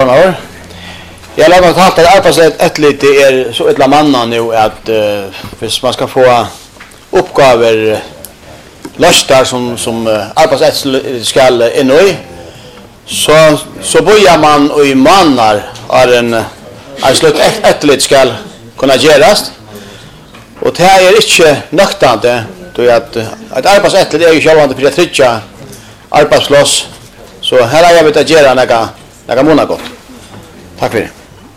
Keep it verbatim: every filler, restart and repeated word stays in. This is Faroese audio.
formaður. Jag har lagat halt att arbetsetterlit är så ett manna nu att uh, hvis man ska få uppgifter lastar som som uh, arbetsetterlit skall in i så så börjar man och i mannar är en en slut etterlit skall kunna göras. Och det här är inte nöktande då att att arbetsetterlit är ju självande för att trycka arbetsplats. Så här har jag vet att göra några några månader gott. Tack för det.